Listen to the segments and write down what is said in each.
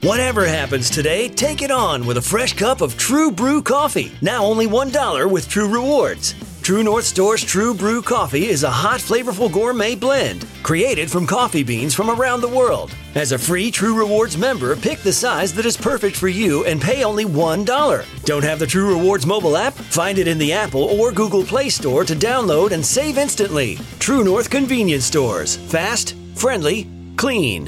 Whatever happens today, take it on with a fresh cup of True Brew coffee. Now only $1 with True Rewards. True North Store's True Brew coffee is a hot, flavorful gourmet blend created from coffee beans from around the world. As a free True Rewards member, pick the size that is perfect for you and pay only $1. Don't have the True Rewards mobile app? Find it in the Apple or Google Play Store to download and save instantly. True North Convenience Stores. Fast, friendly, clean.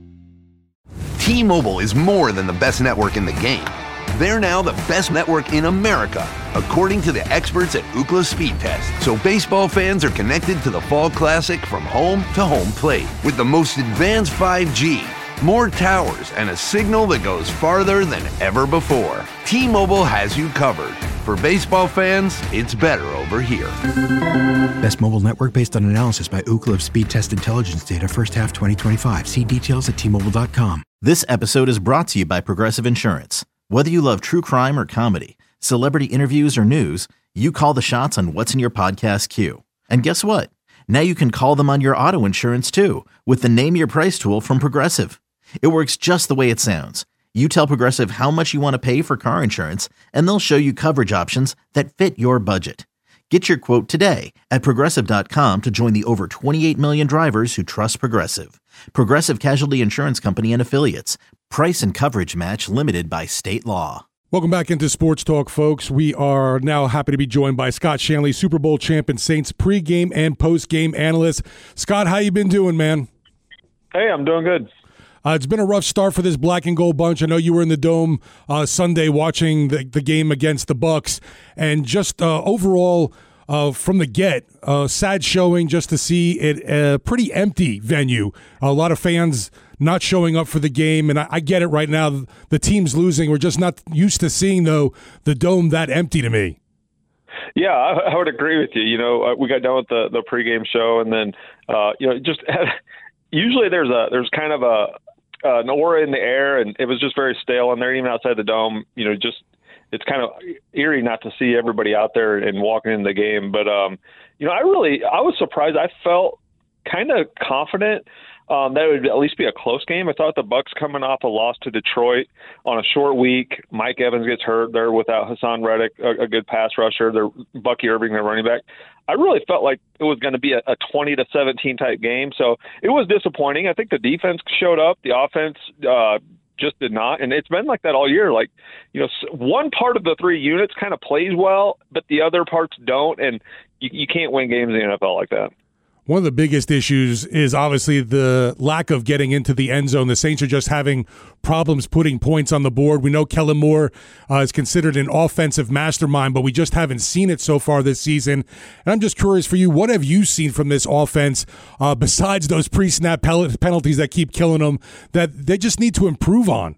T-Mobile is more than the best network in the game. They're now the best network in America, according to the experts at Ookla Speed Test. So baseball fans are connected to the Fall Classic from home to home plate with the most advanced 5G, more towers, and a signal that goes farther than ever before. T-Mobile has you covered. For baseball fans, it's better over here. Best mobile network based on analysis by Ookla of Speed Test Intelligence data first half 2025. See details at T-Mobile.com. This episode is brought to you by Progressive Insurance. Whether you love true crime or comedy, celebrity interviews or news, you call the shots on what's in your podcast queue. And guess what? Now you can call them on your auto insurance too with the Name Your Price tool from Progressive. It works just the way it sounds. You tell Progressive how much you want to pay for car insurance, and they'll show you coverage options that fit your budget. Get your quote today at Progressive.com to join the over 28 million drivers who trust Progressive. Progressive Casualty Insurance Company and Affiliates. Price and coverage match limited by state law. Welcome back into Sports Talk, folks. We are now happy to be joined by Scott Shanley, Super Bowl champion Saints pregame and postgame analyst. Scott, how you been doing, man? Hey, I'm doing good. It's been a rough start for this black and gold bunch. I know you were in the Dome Sunday watching the game against the Bucs, and just overall from the get, sad showing just to see it a pretty empty venue. A lot of fans not showing up for the game, and I get it right now. The team's losing. We're just not used to seeing, though, the Dome that empty to me. Yeah, I would agree with you. You know, we got done with the pregame show, and then just usually there's kind of an aura in the air, and it was just very stale in there, even outside the Dome. You know, just it's kind of eerie not to see everybody out there and walking in the game. But I was surprised. I felt kind of confident that it would at least be a close game. I thought the Bucs coming off a loss to Detroit on a short week. Mike Evans gets hurt. They're without Hassan Reddick, a good pass rusher. They're Bucky Irving, their running back. I really felt like it was going to be a 20-17 type game. So it was disappointing. I think the defense showed up. The offense just did not. And it's been like that all year. Like, one part of the three units kind of plays well, but the other parts don't. And you can't win games in the NFL like that. One of the biggest issues is obviously the lack of getting into the end zone. The Saints are just having problems putting points on the board. We know Kellen Moore is considered an offensive mastermind, but we just haven't seen it so far this season. And I'm just curious for you, what have you seen from this offense besides those pre-snap penalties that keep killing them that they just need to improve on?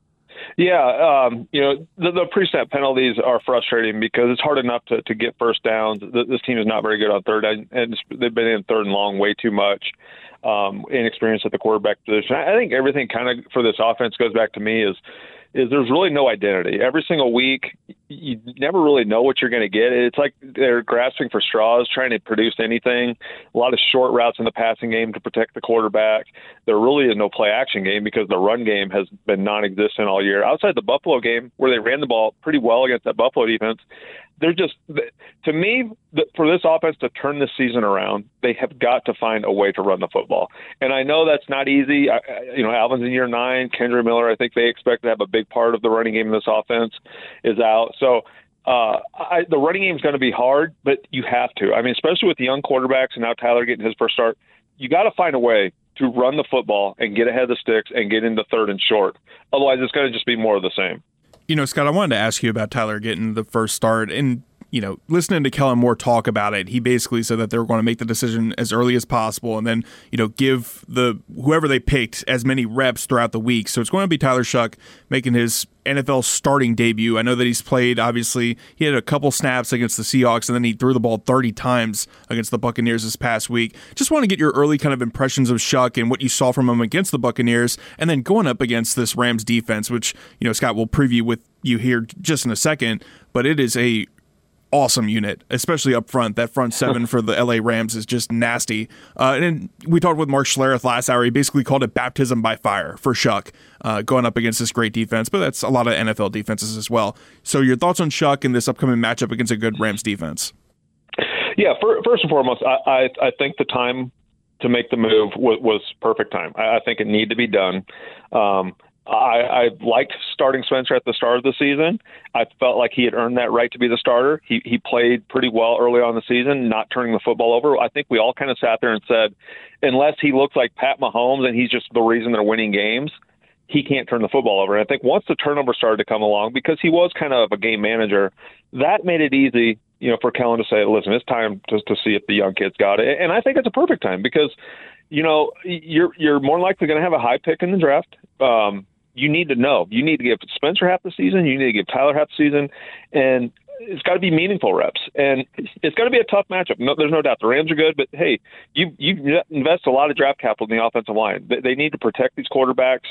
Yeah, the pre-snap penalties are frustrating because it's hard enough to get first downs. This team is not very good on third, and they've been in third and long way too much. Inexperience at the quarterback position. I think everything kind of for this offense goes back to me is there's really no identity. Every single week, you never really know what you're going to get. It's like they're grasping for straws, trying to produce anything. A lot of short routes in the passing game to protect the quarterback. There really is no play-action game because the run game has been non-existent all year. Outside the Buffalo game, where they ran the ball pretty well against that Buffalo defense, they're just, to me, for this offense to turn this season around, they have got to find a way to run the football. And I know that's not easy. Alvin's in year 9. Kendre Miller, I think they expect to have a big part of the running game in this offense, is out. So the running game is going to be hard, but you have to. I mean, especially with the young quarterbacks and now Tyler getting his first start, you got to find a way to run the football and get ahead of the sticks and get into third and short. Otherwise, it's going to just be more of the same. Scott, I wanted to ask you about Tyler getting the first start. And, listening to Kellen Moore talk about it, he basically said that they were going to make the decision as early as possible and then, give whoever they picked as many reps throughout the week. So it's going to be Tyler Shough making his NFL starting debut. I know that he's played, obviously, he had a couple snaps against the Seahawks, and then he threw the ball 30 times against the Buccaneers this past week. Just want to get your early kind of impressions of Shough and what you saw from him against the Buccaneers, and then going up against this Rams defense, which, Scott, will preview with you here just in a second, but it is a awesome unit, especially up front. That front seven for the LA Rams is just nasty. And we talked with Mark Schlereth last hour. He basically called it baptism by fire for Shough, going up against this great defense, but that's a lot of NFL defenses as well. So your thoughts on Shough in this upcoming matchup against a good Rams defense? Yeah, first and foremost, I think the time to make the move was perfect time. I think it needed to be done. I liked starting Spencer at the start of the season. I felt like he had earned that right to be the starter. He played pretty well early on in the season, not turning the football over. I think we all kind of sat there and said, unless he looks like Pat Mahomes and he's just the reason they're winning games, he can't turn the football over. And I think once the turnover started to come along, because he was kind of a game manager, that made it easy, for Kellen to say, listen, it's time to see if the young kids got it. And I think it's a perfect time because, you're more likely going to have a high pick in the draft. You need to know. You need to give Spencer half the season. You need to give Tyler half the season. And it's got to be meaningful reps. And it's going to be a tough matchup. No, there's no doubt. The Rams are good, but, hey, you invest a lot of draft capital in the offensive line. They need to protect these quarterbacks.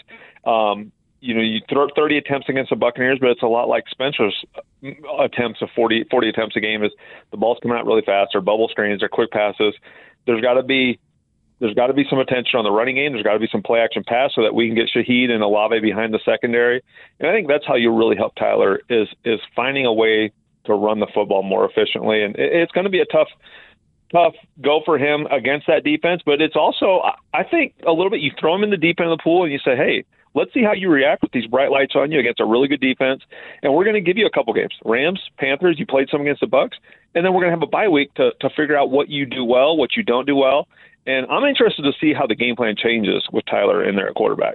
You throw 30 attempts against the Buccaneers, but it's a lot like Spencer's attempts of 40 attempts a game. Is the ball's coming out really fast. They're bubble screens. They're quick passes. There's got to be some attention on the running game. There's got to be some play action pass so that we can get Shaheed and Olave behind the secondary. And I think that's how you really help Tyler is finding a way to run the football more efficiently. And it's going to be a tough go for him against that defense. But it's also, I think, a little bit you throw him in the deep end of the pool and you say, hey, let's see how you react with these bright lights on you against a really good defense. And we're going to give you a couple games. Rams, Panthers, you played some against the Bucs. And then we're going to have a bye week to figure out what you do well, what you don't do well. And I'm interested to see how the game plan changes with Tyler in there at quarterback.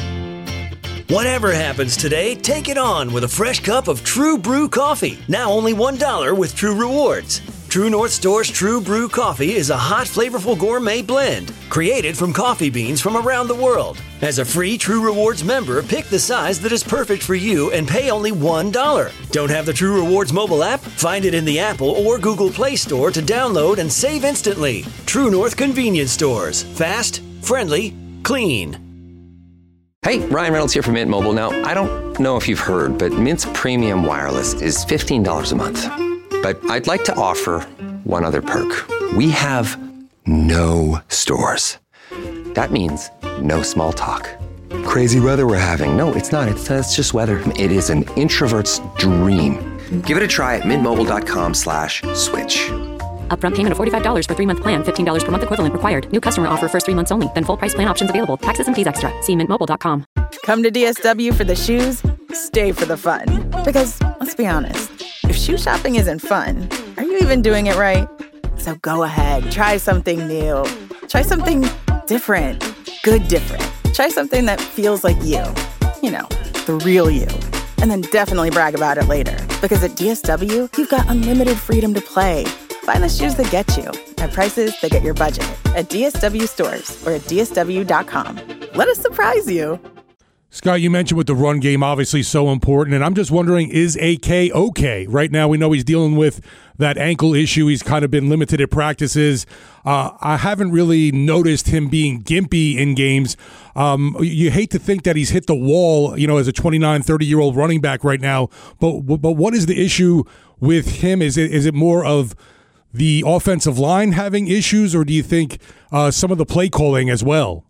Whatever happens today, take it on with a fresh cup of True Brew coffee. Now only $1 with True Rewards. True North Store's True Brew coffee is a hot, flavorful gourmet blend created from coffee beans from around the world. As a free True Rewards member, pick the size that is perfect for you and pay only $1. Don't have the True Rewards mobile app? Find it in the Apple or Google Play Store to download and save instantly. True North Convenience Stores. Fast, friendly, clean. Hey, Ryan Reynolds here from Mint Mobile. Now, I don't know if you've heard, but Mint's premium wireless is $15 a month. But I'd like to offer one other perk. We have no stores. That means no small talk. Crazy weather we're having. No, it's not. It's just weather. It is an introvert's dream. Give it a try at mintmobile.com/switch. Upfront payment of $45 for 3-month plan. $15 per month equivalent required. New customer offer first 3 months only. Then full price plan options available. Taxes and fees extra. See mintmobile.com. Come to DSW for the shoes, stay for the fun. Because, let's be honest, if shoe shopping isn't fun, are you even doing it right? So go ahead, try something new. Try something different. Good different. Try something that feels like you. The real you. And then definitely brag about it later. Because at DSW, you've got unlimited freedom to play. Find the shoes that get you at prices that get your budget at DSW stores or at DSW.com. Let us surprise you. Scott, you mentioned with the run game, obviously so important, and I'm just wondering, is AK okay? Right now we know he's dealing with that ankle issue. He's kind of been limited at practices. I haven't really noticed him being gimpy in games. You hate to think that he's hit the wall, as a 29, 30-year-old running back right now, but what is the issue with him? Is it more of the offensive line having issues, or do you think some of the play calling as well?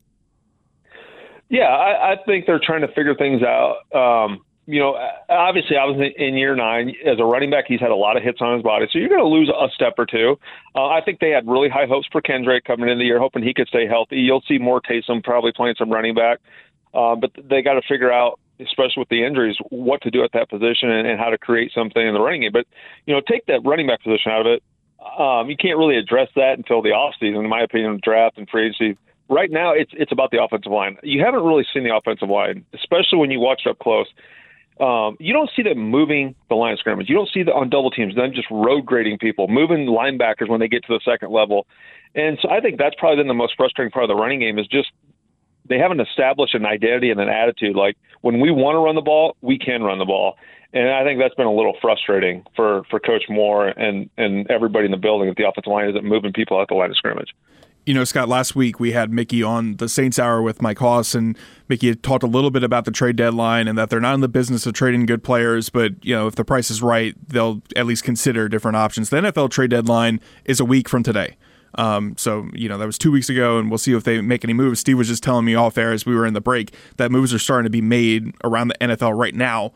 Yeah, I think they're trying to figure things out. Obviously, I was in year 9. As a running back, he's had a lot of hits on his body, so you're going to lose a step or two. I think they had really high hopes for Kendrick coming into the year, hoping he could stay healthy. You'll see more Taysom probably playing some running back, but they got to figure out, especially with the injuries, what to do at that position and how to create something in the running game. But, take that running back position out of it. You can't really address that until the offseason, in my opinion, draft and free agency. Right now, it's about the offensive line. You haven't really seen the offensive line, especially when you watch it up close. You don't see them moving the line of scrimmage. You don't see them on double teams, them just road grading people, moving linebackers when they get to the second level. And so I think that's probably been the most frustrating part of the running game is just they haven't established an identity and an attitude. Like when we want to run the ball, we can run the ball. And I think that's been a little frustrating for Coach Moore and everybody in the building if the offensive line isn't moving people out the line of scrimmage. You know, Scott, last week we had Mickey on the Saints Hour with Mike Hoss, and Mickey had talked a little bit about the trade deadline and that they're not in the business of trading good players, but, you know, if the price is right, they'll at least consider different options. The NFL trade deadline is a week from today. So, you know, that was 2 weeks ago, and we'll see if they make any moves. Steve was just telling me off air as we were in the break that moves are starting to be made around the NFL right now.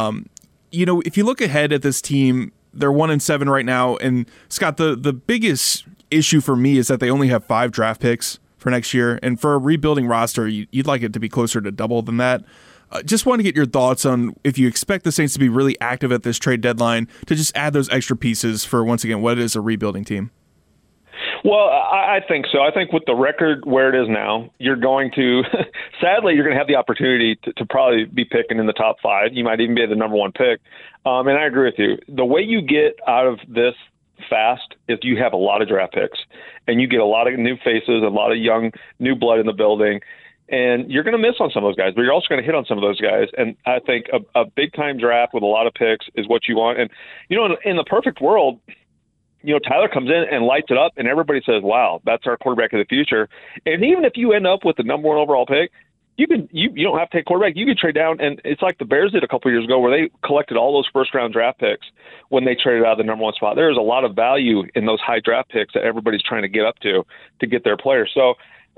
You know, if you look ahead at this team, they're 1-7 right now. And Scott, the biggest issue for me is that they only have 5 draft picks for next year. And for a rebuilding roster, you'd like it to be closer to double than that. Just want to get your thoughts on if you expect the Saints to be really active at this trade deadline to just add those extra pieces for, once again, what is a rebuilding team. Well, I think so. I think with the record where it is now, you're going to, sadly, you're going to have the opportunity to probably be picking in the top 5. You might even be the number 1 pick. And I agree with you. The way you get out of this fast is you have a lot of draft picks, and you get a lot of new faces, a lot of young, new blood in the building. And you're going to miss on some of those guys, but you're also going to hit on some of those guys. And I think a big-time draft with a lot of picks is what you want. And, you know, in the perfect world, you know, Tyler comes in and lights it up, and everybody says, wow, that's our quarterback of the future. And even if you end up with the number 1 overall pick, you don't have to take quarterback. You can trade down, and it's like the Bears did a couple of years ago where they collected all those first-round draft picks when they traded out of the number 1 spot. There's a lot of value in those high draft picks that everybody's trying to get up to get their players. So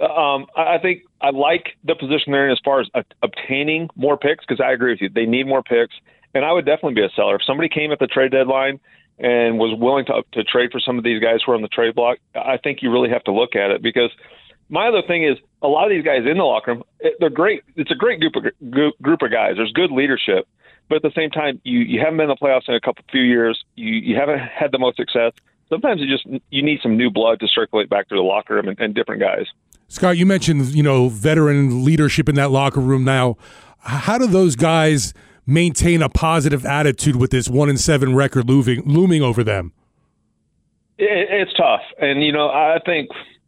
I think I like the position they're in as far as obtaining more picks, because I agree with you. They need more picks, and I would definitely be a seller. If somebody came at the trade deadline and was willing to trade for some of these guys who are on the trade block, I think you really have to look at it, because my other thing is a lot of these guys in the locker room, they're great. It's a great group of guys. There's good leadership, but at the same time, you haven't been in the playoffs in a few years. You haven't had the most success. Sometimes you need some new blood to circulate back through the locker room and different guys. Scott, you mentioned, you know, veteran leadership in that locker room now. How do those guys maintain a positive attitude with this 1-7 record looming over them? It's tough. And, you know, I think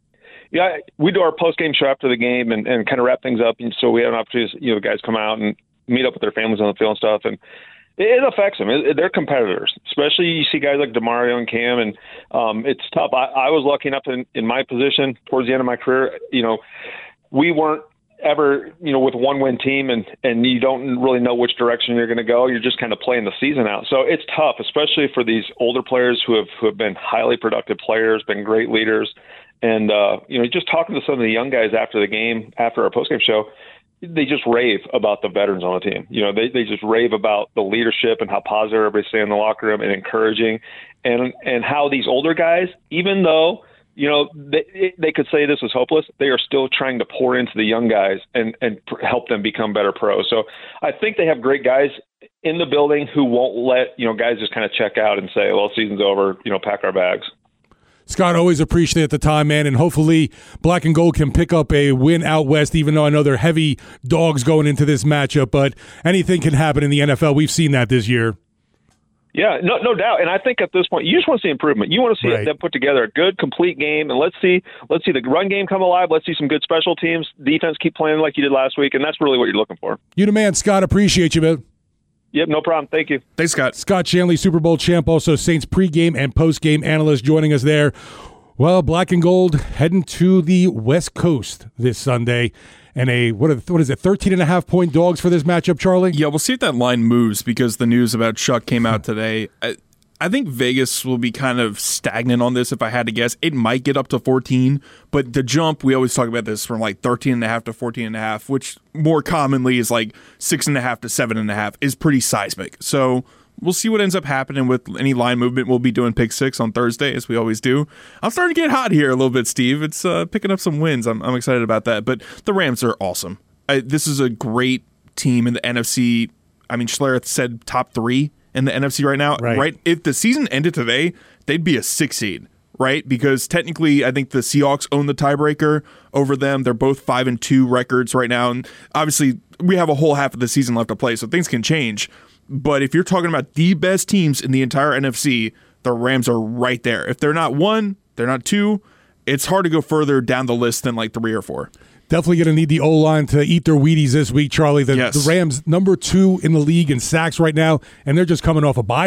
we do our post-game show after the game and kind of wrap things up. And so we have an opportunity, you know, guys come out and meet up with their families on the field and stuff. And it affects them. They're competitors, especially you see guys like DeMario and Cam. And it's tough. I was lucky enough in my position towards the end of my career, you know, we weren't ever, you know, with a 1-win team and you don't really know which direction you're going to go. You're just kind of playing the season out. So it's tough, especially for these older players who have been highly productive players, been great leaders. And, you know, just talking to some of the young guys after the game, after our postgame show, they just rave about the veterans on the team. You know, they just rave about the leadership and how positive everybody's staying in the locker room and encouraging, and how these older guys, even though, you know, they could say this was hopeless, they are still trying to pour into the young guys and help them become better pros. So I think they have great guys in the building who won't let, you know, guys just kind of check out and say, well, season's over, you know, pack our bags. Scott, always appreciate the time, man, and hopefully Black and Gold can pick up a win out west, even though I know they're heavy dogs going into this matchup, but anything can happen in the NFL. We've seen that this year. Yeah, no doubt. And I think at this point, you just want to see improvement. You want to see them put together a good, complete game, and let's see the run game come alive. Let's see some good special teams. Defense keep playing like you did last week, and that's really what you're looking for. You the man, Scott. Appreciate you, man. Yep, no problem. Thank you. Thanks, Scott. Scott Shanley, Super Bowl champ, also Saints pregame and postgame analyst, joining us there. Well, Black and Gold heading to the West Coast this Sunday. And what is it, 13.5-point dogs for this matchup, Charlie? Yeah, we'll see if that line moves because the news about Chuck came out today. I think Vegas will be kind of stagnant on this if I had to guess. It might get up to 14, but the jump, we always talk about this from like 13.5 to 14.5, which more commonly is like 6.5 to 7.5, is pretty seismic. So we'll see what ends up happening with any line movement. We'll be doing Pick 6 on Thursday, as we always do. I'm starting to get hot here a little bit, Steve. It's picking up some wins. I'm excited about that. But the Rams are awesome. This is a great team in the NFC. I mean, Schlereth said top 3 in the NFC right now. Right? If the season ended today, they'd be a 6 seed, right? Because technically, I think the Seahawks own the tiebreaker over them. They're both 5-2 records right now. And obviously, we have a whole half of the season left to play, so things can change. But if you're talking about the best teams in the entire NFC, the Rams are right there. If they're not 1, they're not 2, it's hard to go further down the list than like 3 or 4. Definitely going to need the O-line to eat their Wheaties this week, Charlie. The Rams, number 2 in the league in sacks right now, and they're just coming off a bye week.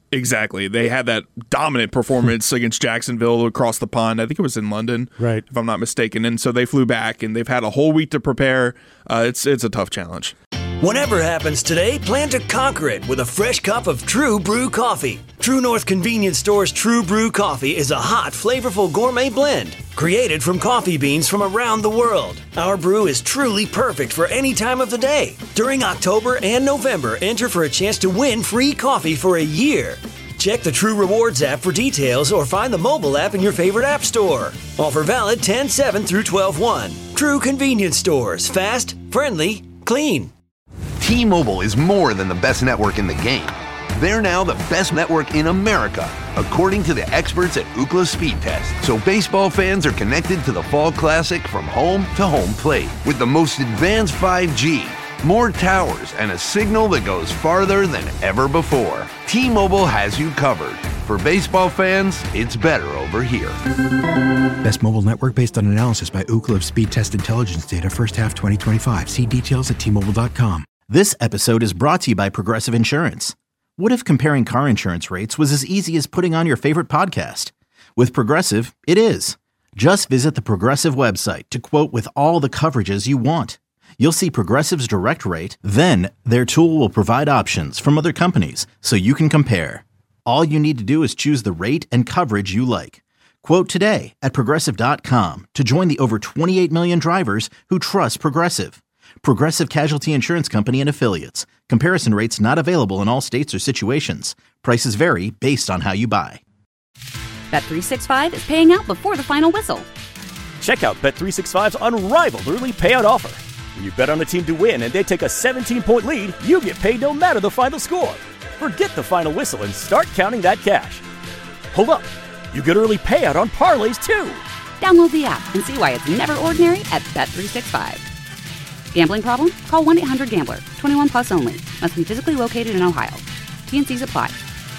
Exactly. They had that dominant performance against Jacksonville across the pond. I think it was in London, right? If I'm not mistaken. And so they flew back, and they've had a whole week to prepare. It's a tough challenge. Whatever happens today, plan to conquer it with a fresh cup of True Brew coffee. True North Convenience Store's True Brew coffee is a hot, flavorful gourmet blend created from coffee beans from around the world. Our brew is truly perfect for any time of the day. During October and November, enter for a chance to win free coffee for a year. Check the True Rewards app for details or find the mobile app in your favorite app store. Offer valid 10/7 through 12/1. True Convenience Stores. Fast, friendly, clean. T-Mobile is more than the best network in the game. They're now the best network in America, according to the experts at Ookla Speed Test. So baseball fans are connected to the Fall Classic from home to home plate with the most advanced 5G, more towers, and a signal that goes farther than ever before. T-Mobile has you covered. For baseball fans, it's better over here. Best mobile network based on analysis by Ookla Speed Test Intelligence data first half 2025. See details at T-Mobile.com. This episode is brought to you by Progressive Insurance. What if comparing car insurance rates was as easy as putting on your favorite podcast? With Progressive, it is. Just visit the Progressive website to quote with all the coverages you want. You'll see Progressive's direct rate, then their tool will provide options from other companies so you can compare. All you need to do is choose the rate and coverage you like. Quote today at Progressive.com to join the over 28 million drivers who trust Progressive. Progressive Casualty Insurance Company and Affiliates. Comparison rates not available in all states or situations. Prices vary based on how you buy. Bet365 is paying out before the final whistle. Check out Bet365's unrivaled early payout offer. When you bet on a team to win and they take a 17-point lead, you get paid no matter the final score. Forget the final whistle and start counting that cash. Hold up. You get early payout on parlays, too. Download the app and see why it's never ordinary at Bet365. Gambling problem? Call 1-800-GAMBLER. 21 plus only. Must be physically located in Ohio. T&Cs apply.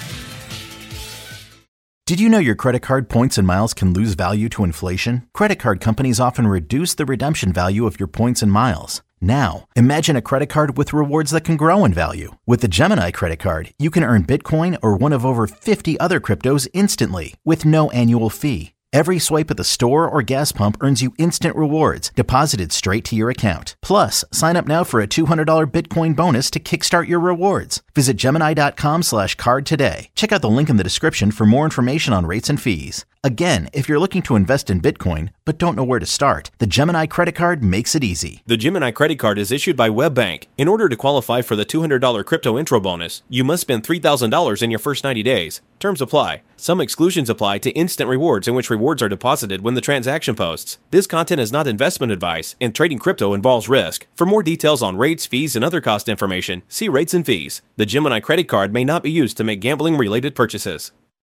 Did you know your credit card points and miles can lose value to inflation? Credit card companies often reduce the redemption value of your points and miles. Now, imagine a credit card with rewards that can grow in value. With the Gemini credit card, you can earn Bitcoin or one of over 50 other cryptos instantly with no annual fee. Every swipe at the store or gas pump earns you instant rewards deposited straight to your account. Plus, sign up now for a $200 Bitcoin bonus to kickstart your rewards. Visit Gemini.com/card today. Check out the link in the description for more information on rates and fees. Again, if you're looking to invest in Bitcoin but don't know where to start, the Gemini credit card makes it easy. The Gemini credit card is issued by WebBank. In order to qualify for the $200 crypto intro bonus, you must spend $3,000 in your first 90 days. Terms apply. Some exclusions apply to instant rewards in which rewards are deposited when the transaction posts. This content is not investment advice, and trading crypto involves risk. For more details on rates, fees, and other cost information, see rates and fees. The Gemini credit card may not be used to make gambling-related purchases.